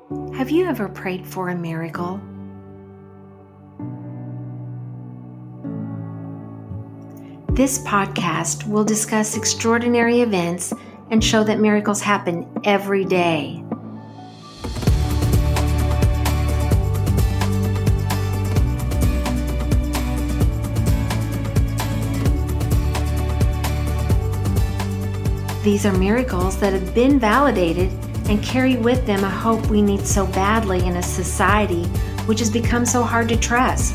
Have you ever prayed for a miracle? This podcast will discuss extraordinary events and show that miracles happen every day. These are miracles that have been validated and carry with them a hope we need so badly in a society which has become so hard to trust.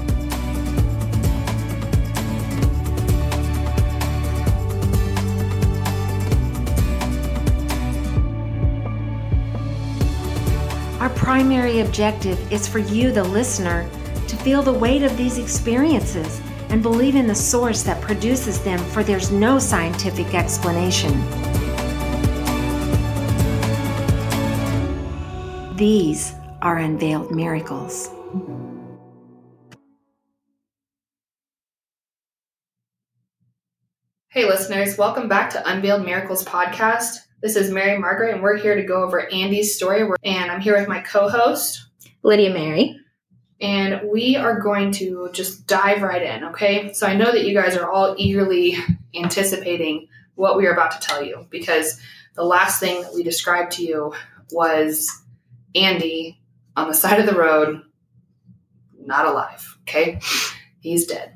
Our primary objective is for you, the listener, to feel the weight of these experiences and believe in the source that produces them, for there's no scientific explanation. These are unveiled miracles. Hey listeners, welcome back to Unveiled Miracles podcast. This is Mary Margaret, and we're here to go over Andy's story. And I'm here with my co-host, Lydia Mary. And we are going to just dive right in, okay? So I know that you guys are all eagerly anticipating what we are about to tell you, because the last thing that we described to you was Andy on the side of the road, not alive, okay? He's dead.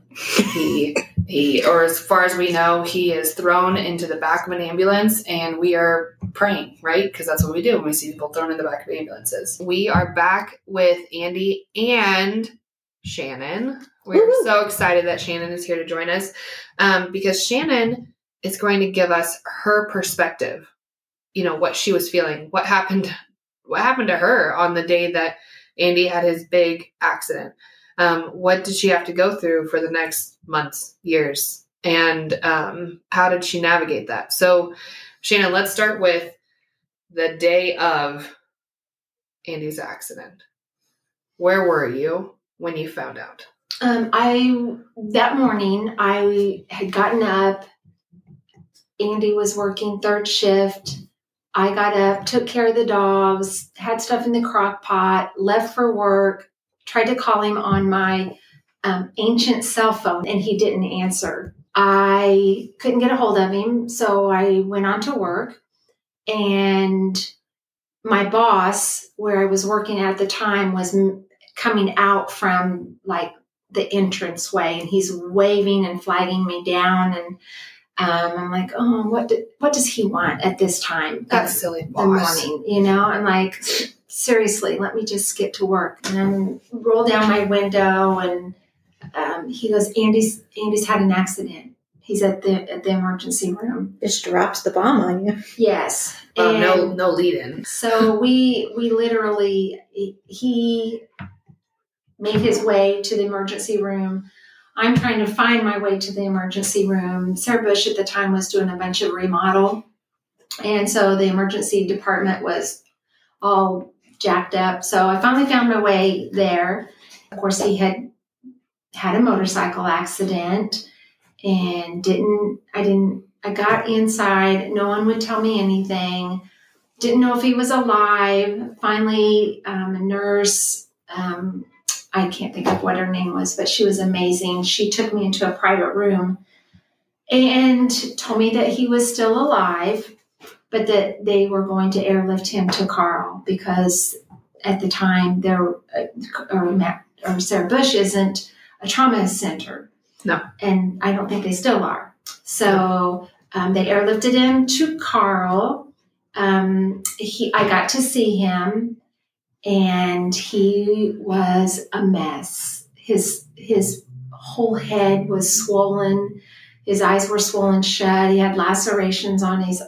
Or as far as we know, he is thrown into the back of an ambulance, and we are praying, right? Because that's what we do when we see people thrown in the back of ambulances. We are back with Andy and Shannon. We're so excited that Shannon is here to join us, because Shannon is going to give us her perspective. You know, what she was feeling, what happened to her on the day that Andy had his big accident. What did she have to go through for the next months, years, and how did she navigate that? So, Shannon, let's start with the day of Andy's accident. Where were you when you found out? That morning, I had gotten up. Andy was working third shift. I got up, took care of the dogs, had stuff in the crock pot, left for work, tried to call him on my ancient cell phone, and he didn't answer. I couldn't get a hold of him, so I went on to work. And my boss, where I was working at the time, was coming out from like the entranceway, and he's waving and flagging me down. And I'm like, oh, what does he want at this time? That silly boss. The morning, you know? I'm like, seriously, let me just get to work. And then roll down my window, and he goes, Andy's had an accident. He's at the emergency room. Just drops the bomb on you. Yes. No lead in. So we literally, he made his way to the emergency room. I'm trying to find my way to the emergency room. Sarah Bush at the time was doing a bunch of remodel. And so the emergency department was all jacked up. So I finally found my way there. Of course, he had a motorcycle accident, and I got inside. No one would tell me anything. Didn't know if he was alive. Finally, a nurse, I can't think of what her name was, but she was amazing. She took me into a private room and told me that he was still alive, but that they were going to airlift him to Carl, because at the time Sarah Bush isn't a trauma center. No. And I don't think they still are. So they airlifted him to Carl. I got to see him, and he was a mess. His whole head was swollen. His eyes were swollen shut. He had lacerations on his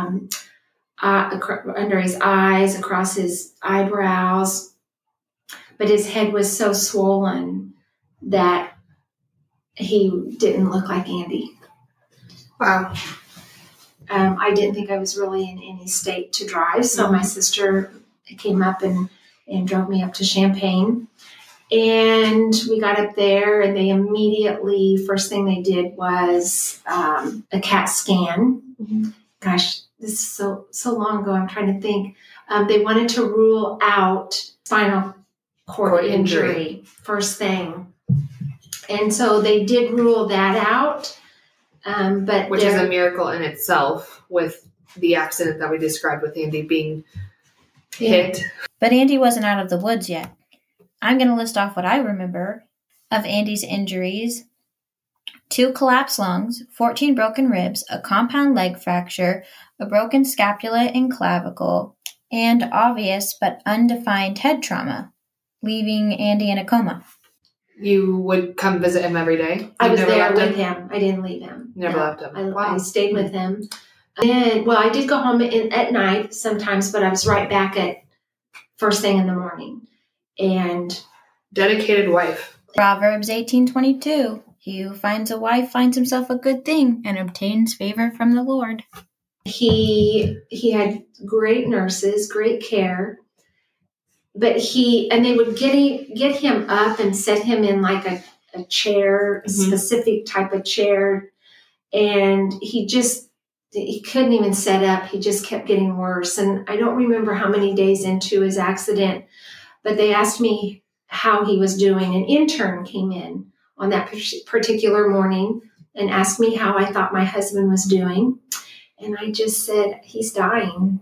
under his eyes, across his eyebrows. But his head was so swollen that he didn't look like Andy. Wow. I didn't think I was really in any state to drive, so my sister came up and drove me up to Champaign. And we got up there, and they immediately, first thing they did was a CAT scan. Mm-hmm. Gosh, this is so long ago. I'm trying to think. They wanted to rule out spinal cord injury first thing. And so they did rule that out. But which is a miracle in itself with the accident that we described with Andy being hit. But Andy wasn't out of the woods yet. I'm going to list off what I remember of Andy's injuries. 2 collapsed lungs, 14 broken ribs, a compound leg fracture, a broken scapula and clavicle, and obvious but undefined head trauma, leaving Andy in a coma. You would come visit him every day? I was there with him. I didn't leave him. Never left him. I stayed with him. And, I did go home at night sometimes, but I was right back at first thing in the morning. And dedicated wife. Proverbs 18:22. He who finds a wife finds himself a good thing and obtains favor from the Lord. He had great nurses, great care. But they would get him up and set him in like a chair, a specific type of chair. And he couldn't even set up. He just kept getting worse. And I don't remember how many days into his accident, but they asked me how he was doing. An intern came in on that particular morning and asked me how I thought my husband was doing. And I just said, he's dying.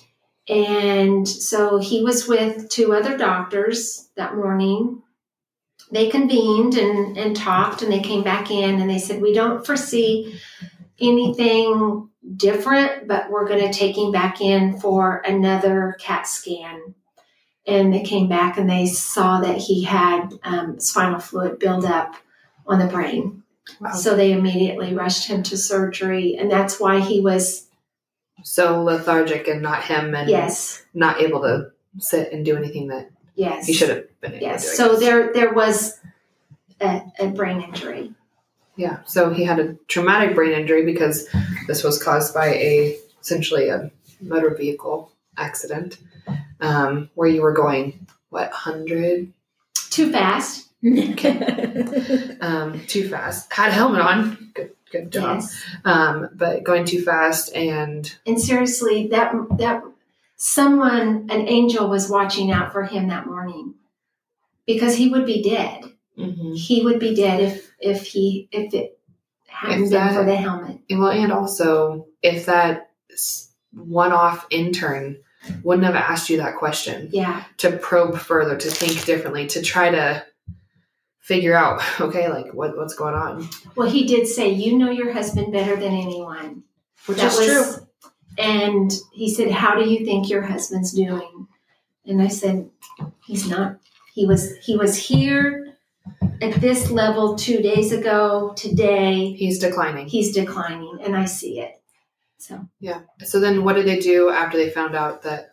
And so he was with 2 other doctors that morning. They convened and talked, and they came back in and they said, we don't foresee anything different, but we're going to take him back in for another CAT scan. And they came back and they saw that he had spinal fluid buildup on the brain. Wow. So they immediately rushed him to surgery, and that's why he was so lethargic and not him, and not able to sit and do anything that he should have been able to do. So there was a brain injury. Yeah. So he had a traumatic brain injury because this was caused by essentially a motor vehicle accident where you were going, 100? Too fast. Too fast. Had a helmet on. Good job. Yes. But going too fast and seriously, that someone, an angel, was watching out for him that morning, because he would be dead. Mm-hmm. He would be dead if it hadn't been for the helmet. Well, and also if that one-off intern wouldn't have asked you that question. Yeah. To probe further, to think differently, to try to figure out, okay, like what's going on. Well, he did say, you know your husband better than anyone. Which is true. And he said, how do you think your husband's doing? And I said, he's not. He was here at this level 2 days ago. Today, he's declining. And I see it. So yeah. So then what did they do after they found out that?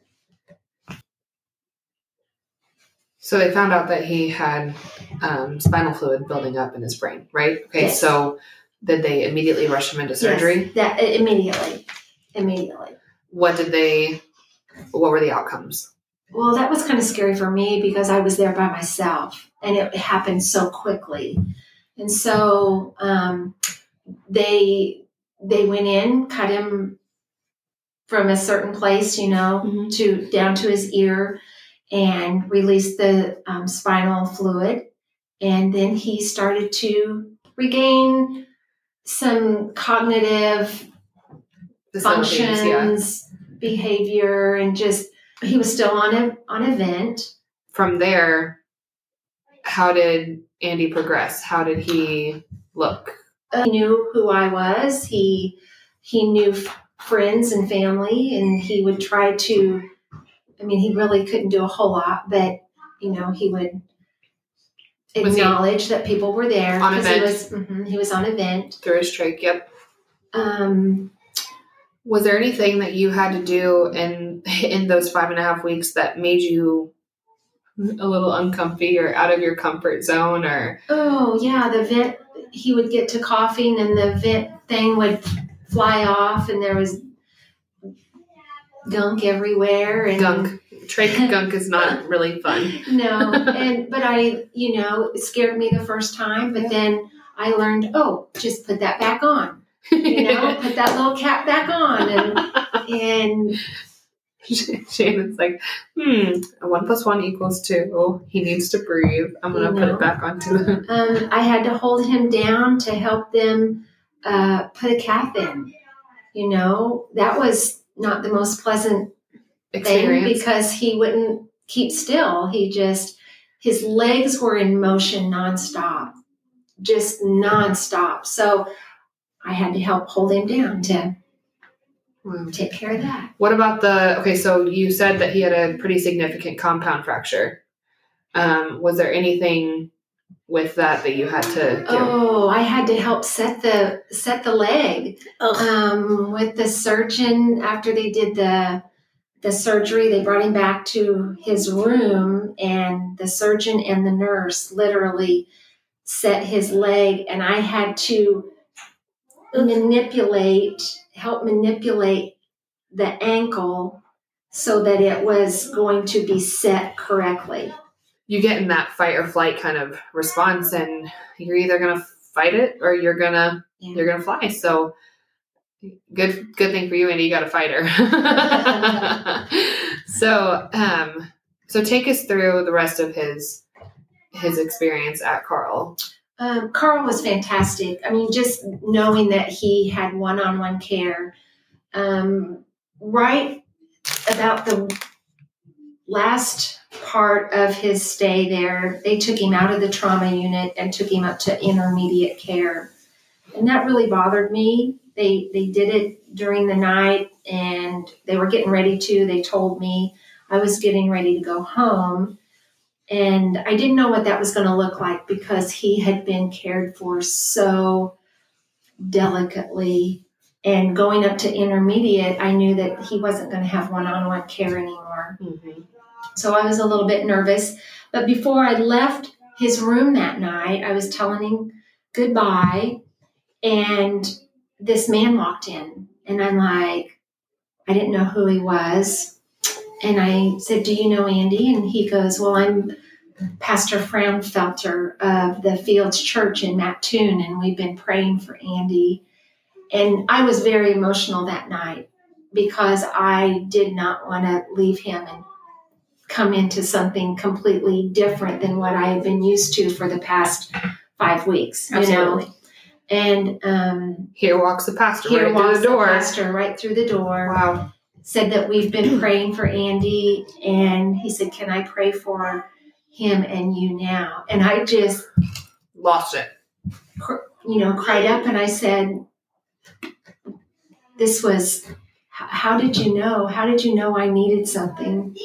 So they found out that he had spinal fluid building up in his brain, right? Okay. Yes. So did they immediately rush him into surgery? Yes, that immediately. What were the outcomes? Well, that was kind of scary for me because I was there by myself and it happened so quickly. And so they went in, cut him from a certain place, to down to his ear, and released the spinal fluid. And then he started to regain some cognitive functions, behavior, and just he was still on a vent. From there, how did Andy progress? How did he look? He knew who I was. He knew friends and family, and he would try to. I mean, he really couldn't do a whole lot, but he would acknowledge that people were there on a vent. He was on a vent through his trach. Yep. Was there anything that you had to do in those 5.5 weeks that made you a little uncomfy or out of your comfort zone? Or oh yeah, the vent. He would get to coughing, and the vent thing would fly off, and there was gunk everywhere. And trach gunk is not really fun. No, but it scared me the first time, but then I learned, just put that back on. Put that little cap back on, and And Shannon's like, 1 + 1 = 2. He needs to breathe. I'm going to put it back onto the... I had to hold him down to help them put a cath in. That was not the most pleasant experience thing because he wouldn't keep still. His legs were in motion nonstop, just nonstop. So I had to help hold him down to take care of that. What about so you said that he had a pretty significant compound fracture. Was there anything with that you had to do? Oh, I had to help set the leg. With the surgeon. After they did the surgery, they brought him back to his room, and the surgeon and the nurse literally set his leg, and I had to help manipulate the ankle so that it was going to be set correctly. You get in that fight or flight kind of response, and you're either going to fight it or you're going to fly. So good thing for you, Andy. You got a fighter. So take us through the rest of his experience at Carle. Carle was fantastic. I mean, just knowing that he had one-on-one care. Right about the last part of his stay there, they took him out of the trauma unit and took him up to intermediate care. And that really bothered me. They did it during the night, and they were getting ready to. They told me I was getting ready to go home. And I didn't know what that was going to look like because he had been cared for so delicately. And going up to intermediate, I knew that he wasn't going to have one-on-one care anymore. Mm-hmm. So I was a little bit nervous. But before I left his room that night, I was telling him goodbye. And this man walked in. And I'm like, I didn't know who he was. And I said, do you know Andy? And he goes, well, I'm Pastor Fraunfelter of the Fields Church in Mattoon, and we've been praying for Andy. And I was very emotional that night because I did not want to leave him and come into something completely different than what I had been used to for the past 5 weeks. Absolutely. And here walks the pastor right through the door. Wow. Said that we've been praying for Andy, and he said, can I pray for him and you now? And I just lost it. Cried up, and I said, this was, how did you know? How did you know I needed something?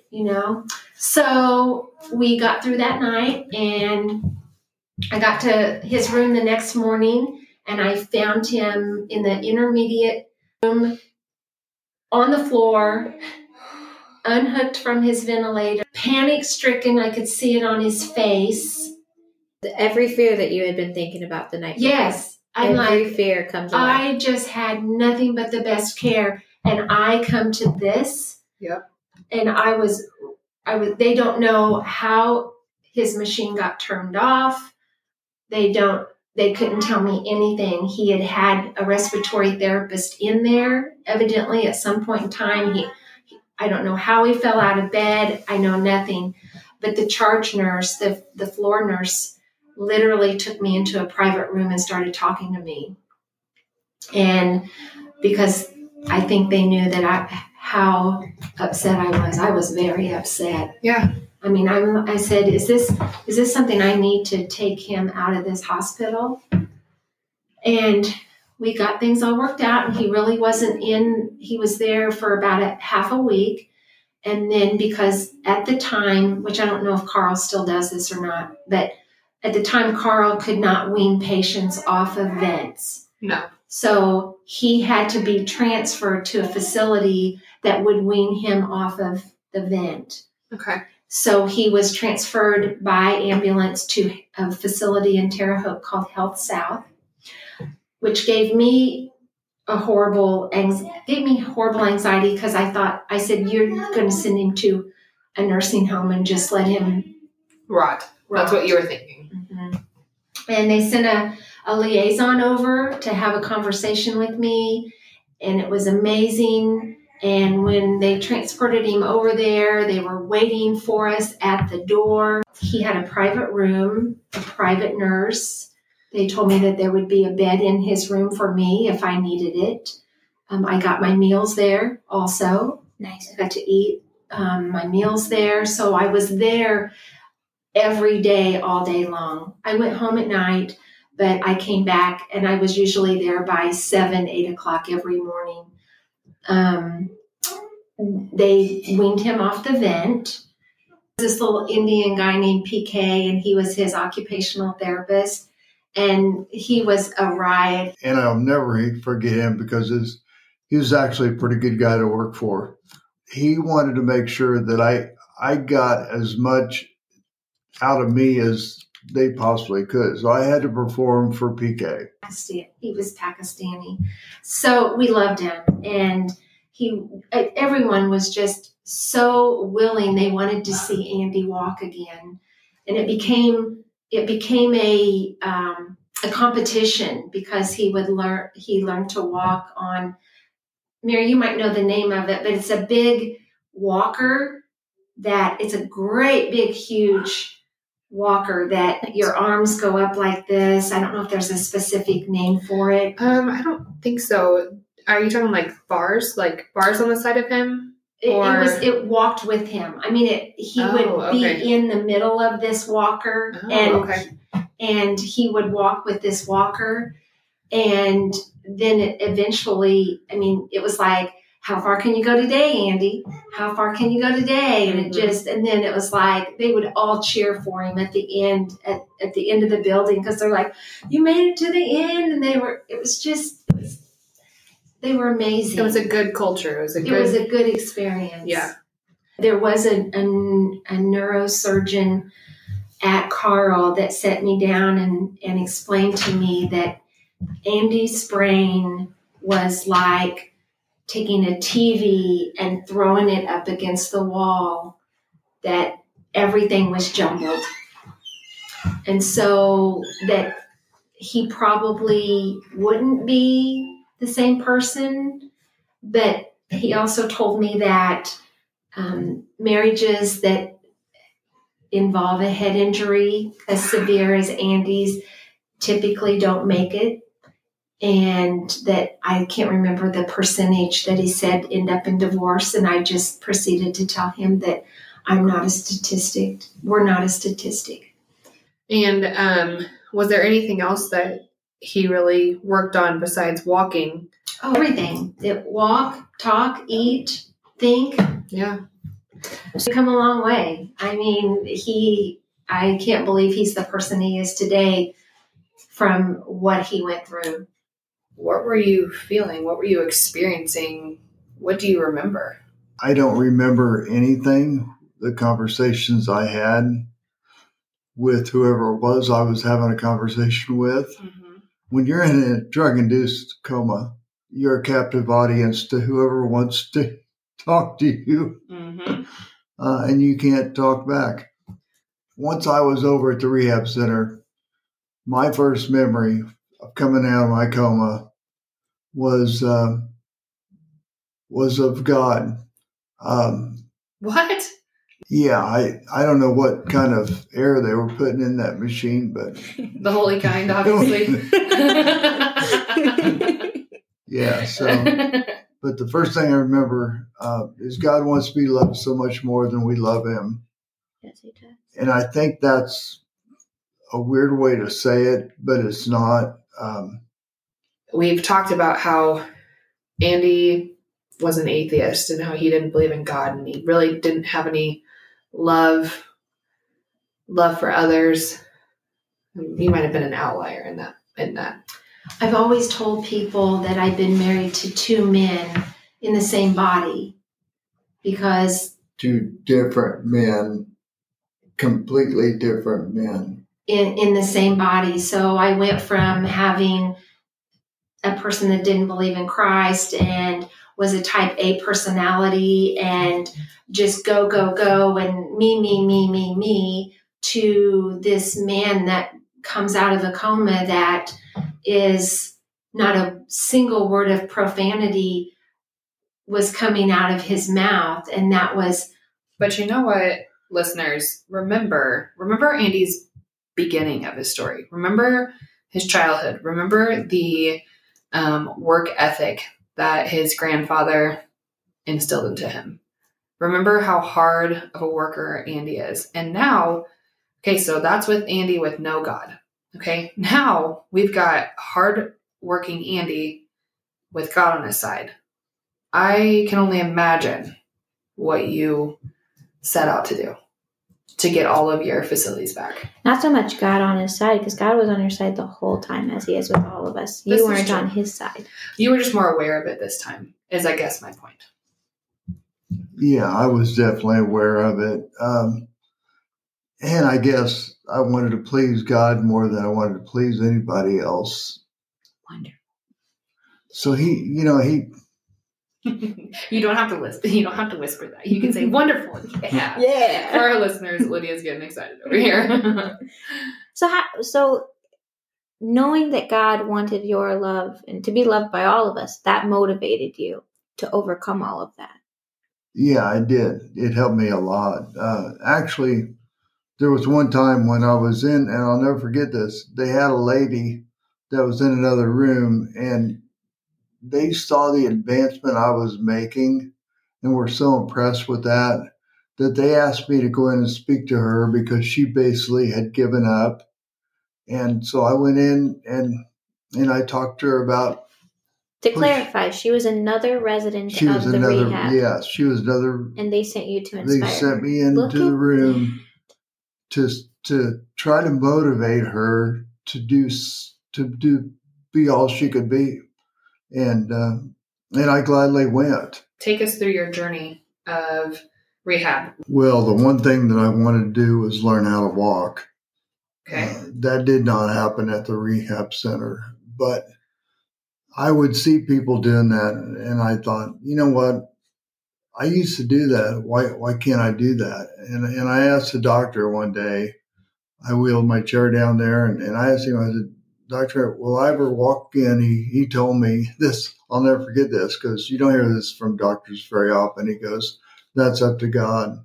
So we got through that night, and I got to his room the next morning, and I found him in the intermediate room on the floor, unhooked from his ventilator, panic-stricken. I could see it on his face. Every fear that you had been thinking about the night before. Yes. Every fear comes away. I just had nothing but the best care. And I come to this. Yep. And I was, they don't know how his machine got turned off. They couldn't tell me anything. He had a respiratory therapist in there, evidently at some point in time. I don't know how he fell out of bed. I know nothing. But the charge nurse, the floor nurse, literally took me into a private room and started talking to me. And because I think they knew that how upset I was very upset. Yeah. I mean, I said, is this something I need to take him out of this hospital? And we got things all worked out, and he really wasn't in. He was there for about half a week. And then because at the time, which I don't know if Carle still does this or not, but at the time, Carle could not wean patients off of vents. No. So he had to be transferred to a facility that would wean him off of the vent. Okay. So he was transferred by ambulance to a facility in Terre Haute called Health South, which gave me horrible anxiety because I said, you're going to send him to a nursing home and just let him rot. That's what you were thinking. Mm-hmm. And they sent a liaison over to have a conversation with me. and it was amazing. And when they transported him over there, they were waiting for us at the door. He had a private room, a private nurse. They told me that there would be a bed in his room for me if I needed it. I got my meals there also. Nice. I got to eat my meals there. So I was there every day, all day long. I went home at night, but I came back and I was usually there by 7, 8 o'clock every morning. They weaned him off the vent. This little Indian guy named PK, and he was his occupational therapist, and he was a riot. And I'll never forget him because he was actually a pretty good guy to work for. He wanted to make sure that I got as much out of me as they possibly could. So I had to perform for PK. He was Pakistani. So we loved him. And everyone was just so willing. They wanted to see Andy walk again. And it became a competition because he learned to walk on, Mary, you might know the name of it, but it's a big walker it's a great big huge walker that your arms go up like this. I don't know if there's a specific name for it. I don't think so. Are you talking like bars on the side of him? It walked with him. I mean, he would be in the middle of this walker and he would walk with this walker. And then eventually, I mean, it was like, how far can you go today, Andy? How far can you go today? And and then it was like, they would all cheer for him at the end, at the end of the building. Cause they're like, you made it to the end. And they were amazing. It was a good culture. It was a good experience. Yeah. There was a neurosurgeon at Carl that sat me down and explained to me that Andy's brain was like taking a TV and throwing it up against the wall, that everything was jumbled. And so that he probably wouldn't be the same person, but he also told me that marriages that involve a head injury as severe as Andy's typically don't make it. And that I can't remember the percentage that he said end up in divorce. And I just proceeded to tell him that I'm not a statistic. We're not a statistic. And was there anything else that he really worked on besides walking? Oh, everything. Walk, talk, eat, think. Yeah. It's come a long way. I mean, I can't believe he's the person he is today from what he went through. What were you feeling? What were you experiencing? What do you remember? I don't remember anything. The conversations I had with whoever it was I was having a conversation with. Mm-hmm. When you're in a drug-induced coma, you're a captive audience to whoever wants to talk to you. Mm-hmm. And you can't talk back. Once I was over at the rehab center, my first memory of coming out of my coma was of God. What? Yeah, I don't know what kind of air they were putting in that machine, but the holy kind, obviously. Yeah. So, but the first thing I remember is God wants to be loved so much more than we love Him. Yes, He does. And I think that's a weird way to say it, but it's not. We've talked about how Andy was an atheist and how he didn't believe in God, and he really didn't have any love for others. He might have been an outlier in that. I've always told people that I've been married to two men in the same body because two different men, completely different men in the same body. So I went from having a person that didn't believe in Christ and was a type A personality and just go, and me, to this man that comes out of a coma that is not a single word of profanity was coming out of his mouth. And that was... But you know what, listeners? Remember Andy's beginning of his story. Remember his childhood. Remember the work ethic that his grandfather instilled into him. Remember how hard of a worker Andy is. And now, okay, so that's with Andy with no God. Okay, now we've got hard-working Andy with God on his side. I can only imagine what you set out to do to get all of your facilities back. Not so much God on his side, because God was on your side the whole time, as he is with all of us. You weren't on his side. You were just more aware of it this time, is I guess my point. Yeah, I was definitely aware of it. And I guess I wanted to please God more than I wanted to please anybody else. Wonderful. So he you don't have to whisper. You don't have to whisper that. You can say wonderful. Yeah. Yeah. For our listeners, Lydia's getting excited over here. So knowing that God wanted your love and to be loved by all of us, that motivated you to overcome all of that. Yeah, I did. It helped me a lot. Actually, there was one time when I was in, and I'll never forget this, they had a lady that was in another room, and they saw the advancement I was making and were so impressed with that they asked me to go in and speak to her because she basically had given up. And so I went in and I talked to her about... To clarify, she was another resident of the rehab. Yes, she was another... And they sent you to inspire her. They sent me into the room to try to motivate her to be all she could be. And I gladly went. Take us through your journey of rehab. Well, the one thing that I wanted to do was learn how to walk. Okay. That did not happen at the rehab center, but I would see people doing that, and I thought, you know what? I used to do that. Why can't I do that? And I asked the doctor one day. I wheeled my chair down there, and I asked him. I said, "Doctor, will I ever walk again?" He told me this. I'll never forget this because you don't hear this from doctors very often. He goes, "That's up to God."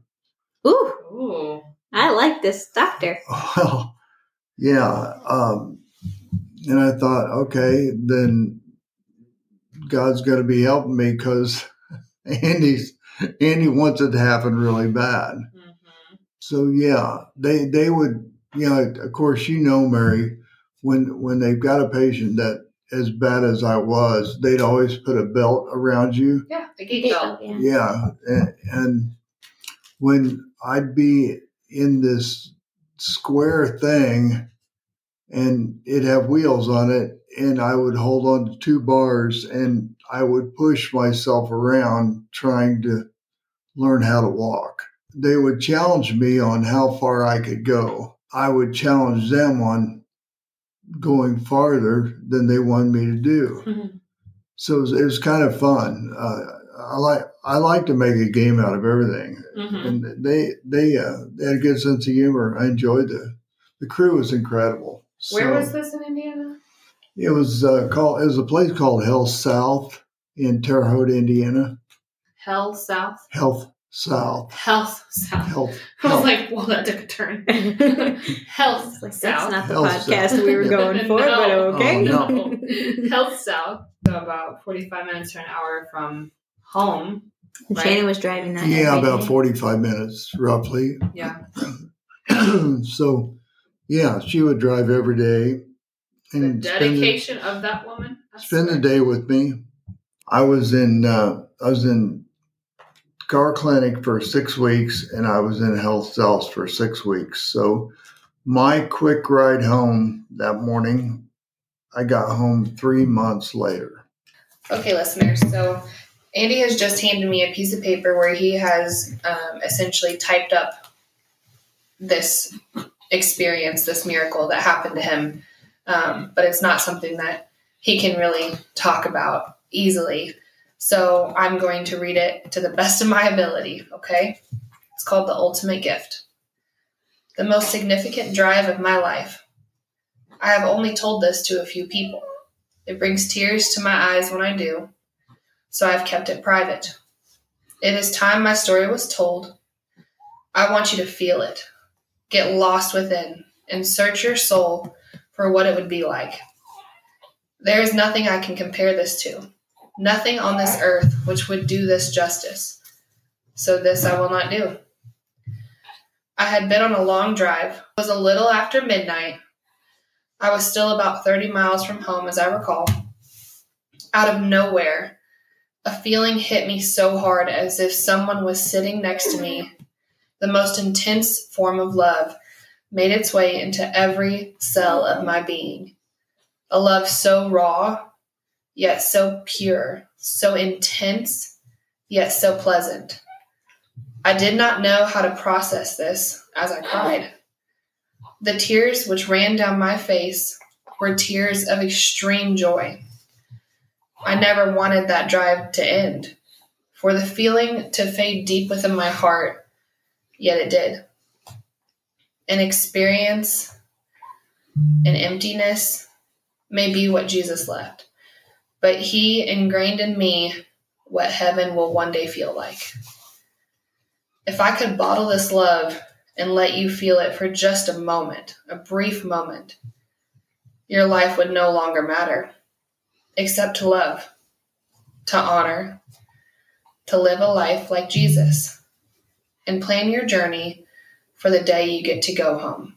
Ooh. I like this doctor. Well, yeah. And I thought, okay, then God's going to be helping me because Andy wants it to happen really bad. Mm-hmm. So yeah, they would, of course, Mary, when they've got a patient that as bad as I was, they'd always put a belt around you. Yeah, a gate belt. Yeah. And when I'd be in this square thing and it'd have wheels on it, and I would hold on to two bars and I would push myself around trying to learn how to walk. They would challenge me on how far I could go. I would challenge them on going farther than they wanted me to do. Mm-hmm. So it was kind of fun. I like to make a game out of everything. Mm-hmm. And they had a good sense of humor. I enjoyed the crew was incredible. Where was this in Indiana? It was a place called Health South in Terre Haute, Indiana. Health South. Health South. Health South. Health. I was like, well, that took a turn. Health South. That's not the podcast we were going for, but okay. Oh, no. Health South, so about 45 minutes to an hour from home. Right? Shannon was driving that. Yeah, about 45 minutes, roughly. Yeah. So, yeah, she would drive every day. And the dedication of that woman. Spend the day with me. I was in Car Clinic for 6 weeks, and I was in Health South for 6 weeks. So my quick ride home that morning, I got home 3 months later. Okay, listeners. So Andy has just handed me a piece of paper where he has essentially typed up this experience, this miracle that happened to him. But it's not something that he can really talk about easily. So I'm going to read it to the best of my ability, okay? It's called The Ultimate Gift. The most significant drive of my life. I have only told this to a few people. It brings tears to my eyes when I do, so I've kept it private. It is time my story was told. I want you to feel it. Get lost within and search your soul for what it would be like. There is nothing I can compare this to, nothing on this earth which would do this justice. So this I will not do. I had been on a long drive. It was a little after midnight. I was still about 30 miles from home, as I recall. Out of nowhere, a feeling hit me so hard as if someone was sitting next to me. The most intense form of love made its way into every cell of my being. A love so raw, yet so pure, so intense, yet so pleasant. I did not know how to process this as I cried. The tears which ran down my face were tears of extreme joy. I never wanted that drive to end, for the feeling to fade deep within my heart, yet it did. An experience, an emptiness, may be what Jesus left, but he ingrained in me what heaven will one day feel like. If I could bottle this love and let you feel it for just a moment, a brief moment, your life would no longer matter, except to love, to honor, to live a life like Jesus, and plan your journey for the day you get to go home.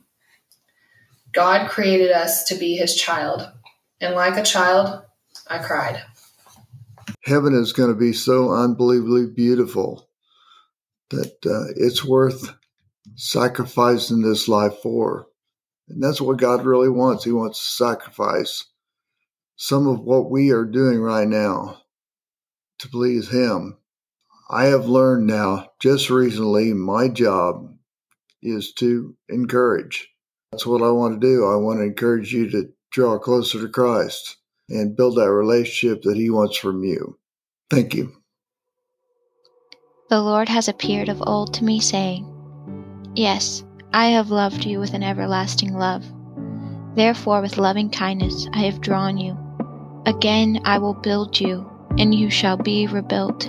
God created us to be his child, and like a child, I cried. Heaven is going to be so unbelievably beautiful that it's worth sacrificing this life for. And that's what God really wants. He wants to sacrifice some of what we are doing right now to please him. I have learned now, just recently, my job is to encourage. That's what I want to do. I want to encourage you to draw closer to Christ and build that relationship that he wants from you. Thank you. The Lord has appeared of old to me, saying, Yes, I have loved you with an everlasting love. Therefore with loving kindness I have drawn you. Again I will build you, and you shall be rebuilt.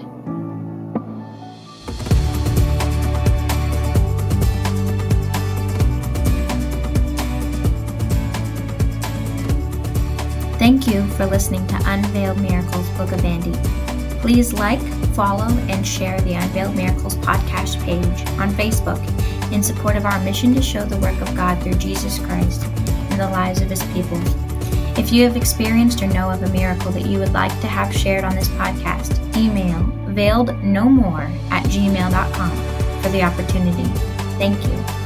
Thank you for listening to Unveiled Miracles Book of Andy. Please like, follow, and share the Unveiled Miracles podcast page on Facebook in support of our mission to show the work of God through Jesus Christ in the lives of his people. If you have experienced or know of a miracle that you would like to have shared on this podcast, email veilednomore@gmail.com for the opportunity. Thank you.